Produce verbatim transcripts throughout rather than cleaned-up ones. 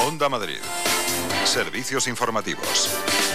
Onda Madrid. Servicios informativos.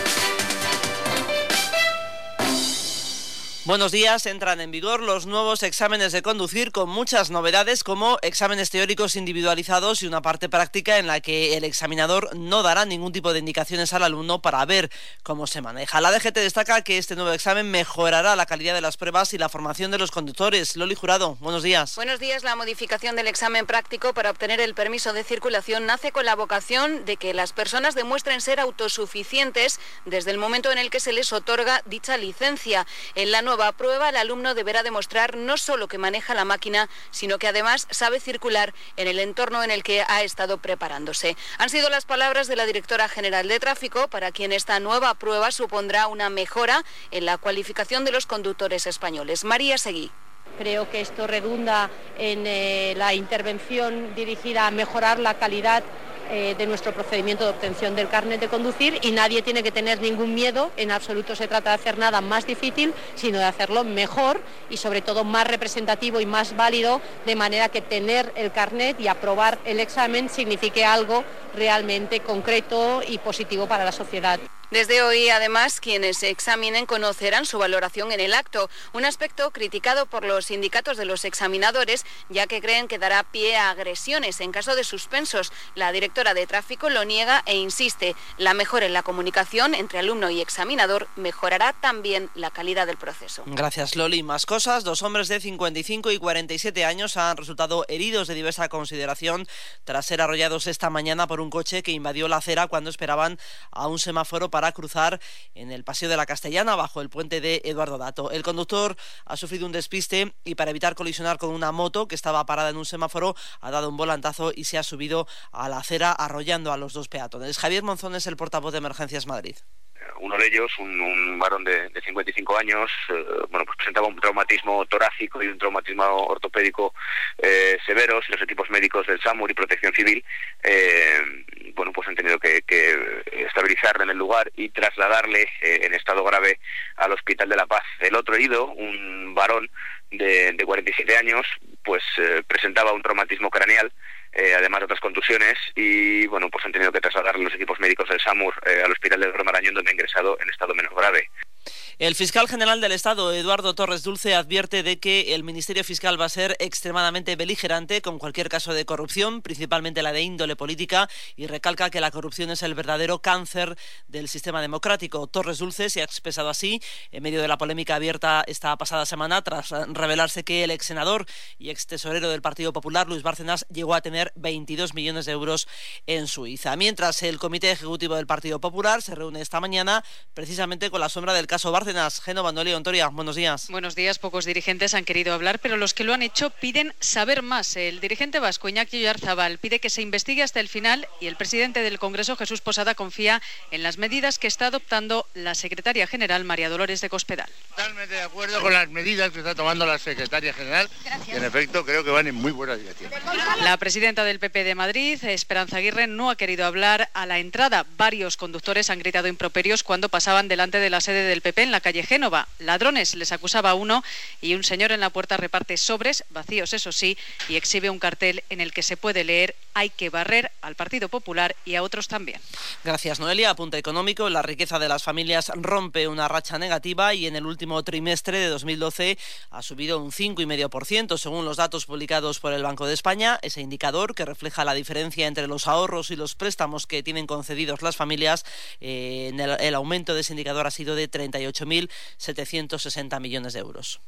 Buenos días, entran en vigor los nuevos exámenes de conducir con muchas novedades como exámenes teóricos individualizados y una parte práctica en la que el examinador no dará ningún tipo de indicaciones al alumno para ver cómo se maneja. La D G T destaca que este nuevo examen mejorará la calidad de las pruebas y la formación de los conductores. Loli Jurado, buenos días. Buenos días. La modificación del examen práctico para obtener el permiso de circulación nace con la vocación de que las personas demuestren ser autosuficientes desde el momento en el que se les otorga dicha licencia. En la nueva prueba, el alumno deberá demostrar no solo que maneja la máquina, sino que además sabe circular en el entorno en el que ha estado preparándose. Han sido las palabras de la directora general de Tráfico, para quien esta nueva prueba supondrá una mejora en la cualificación de los conductores españoles. María Seguí. Creo que esto redunda en eh, la intervención dirigida a mejorar la calidad eh, de nuestro procedimiento de obtención del carnet de conducir, y nadie tiene que tener ningún miedo. En absoluto se trata de hacer nada más difícil, sino de hacerlo mejor y sobre todo más representativo y más válido, de manera que tener el carnet y aprobar el examen signifique algo realmente concreto y positivo para la sociedad. Desde hoy, además, quienes se examinen conocerán su valoración en el acto, un aspecto criticado por los sindicatos de los examinadores, ya que creen que dará pie a agresiones en caso de suspensos. La directora de Tráfico lo niega e insiste: la mejora en la comunicación entre alumno y examinador mejorará también la calidad del proceso. Gracias, Loli. Más cosas. Dos hombres de cincuenta y cinco y cuarenta y siete años han resultado heridos de diversa consideración tras ser arrollados esta mañana por un coche que invadió la acera cuando esperaban a un semáforo para para cruzar en el Paseo de la Castellana bajo el puente de Eduardo Dato. El conductor ha sufrido un despiste y, para evitar colisionar con una moto que estaba parada en un semáforo, ha dado un volantazo y se ha subido a la acera arrollando a los dos peatones. Javier Monzón es el portavoz de Emergencias Madrid. Uno de ellos, un, un varón de, de cincuenta y cinco años, eh, bueno, pues presentaba un traumatismo torácico y un traumatismo ortopédico eh, severos. Los equipos médicos del SAMUR y Protección Civil, eh, bueno, pues han tenido que, que estabilizarle en el lugar y trasladarle eh, en estado grave al Hospital de la Paz. El otro herido, un varón de, de cuarenta y siete años, pues eh, presentaba un traumatismo craneal, Eh, además de otras contusiones, y bueno, pues han tenido que trasladar los equipos médicos del SAMUR eh, al Hospital de Marañón, donde ha ingresado en estado menos grave. El fiscal general del Estado, Eduardo Torres Dulce, advierte de que el Ministerio Fiscal va a ser extremadamente beligerante con cualquier caso de corrupción, principalmente la de índole política, y recalca que la corrupción es el verdadero cáncer del sistema democrático. Torres Dulce se ha expresado así en medio de la polémica abierta esta pasada semana tras revelarse que el ex senador y ex tesorero del Partido Popular, Luis Bárcenas, llegó a tener veintidós millones de euros en Suiza. Mientras, el Comité Ejecutivo del Partido Popular se reúne esta mañana precisamente con la sombra del caso Bárcenas. Génova Noli Ontoria, buenos días. Buenos días. Pocos dirigentes han querido hablar, pero los que lo han hecho piden saber más. El dirigente vasco, Iñaki Oyarzabal, pide que se investigue hasta el final, y el presidente del Congreso, Jesús Posada, confía en las medidas que está adoptando la secretaria general, María Dolores de Cospedal. Totalmente de acuerdo con las medidas que está tomando la secretaria general. Gracias. Y en efecto creo que van en muy buena dirección. La presidenta del P P de Madrid, Esperanza Aguirre, no ha querido hablar a la entrada. Varios conductores han gritado improperios cuando pasaban delante de la sede del P P en la calle Génova. Ladrones les acusaba uno, y un señor en la puerta reparte sobres, vacíos eso sí, y exhibe un cartel en el que se puede leer: hay que barrer al Partido Popular y a otros también. Gracias, Noelia. Apunte económico: la riqueza de las familias rompe una racha negativa y en el último trimestre de dos mil doce ha subido un cinco coma cinco por ciento según los datos publicados por el Banco de España. Ese indicador, que refleja la diferencia entre los ahorros y los préstamos que tienen concedidos las familias, eh, en el, el aumento de ese indicador ha sido de treinta y ocho mil setecientos sesenta millones de euros.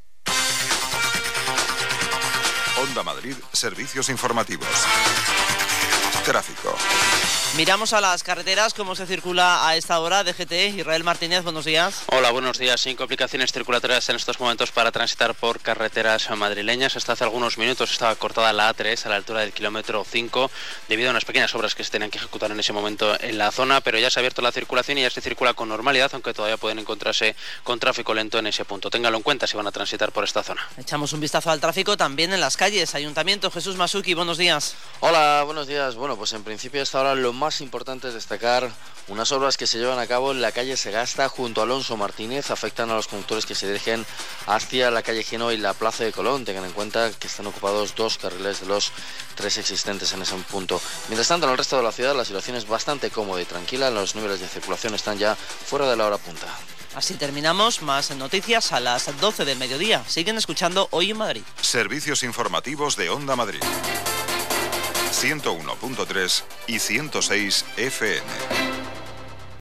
Onda Madrid, servicios informativos. Tráfico. Miramos a las carreteras, cómo se circula a esta hora. D G T, Israel Martínez, buenos días. Hola, buenos días. Sin complicaciones circulatorias en estos momentos para transitar por carreteras madrileñas. Hasta hace algunos minutos estaba cortada la A tres a la altura del kilómetro cinco debido a unas pequeñas obras que se tenían que ejecutar en ese momento en la zona, pero ya se ha abierto la circulación y ya se circula con normalidad, aunque todavía pueden encontrarse con tráfico lento en ese punto. Ténganlo en cuenta si van a transitar por esta zona. Echamos un vistazo al tráfico también en las calles. Ayuntamiento, Jesús Masuki, buenos días. Hola, buenos días. Bueno, pues en principio hasta ahora lo más importante es destacar unas obras que se llevan a cabo en la calle Segasta junto a Alonso Martínez. Afectan a los conductores que se dirigen hacia la calle Génova y la Plaza de Colón. Tengan en cuenta que están ocupados dos carriles de los tres existentes en ese punto. Mientras tanto, en el resto de la ciudad la situación es bastante cómoda y tranquila. Los niveles de circulación están ya fuera de la hora punta. Así terminamos. Más noticias a las doce del mediodía. Siguen escuchando Hoy en Madrid. Servicios informativos de Onda Madrid. ciento uno punto tres y ciento seis F M.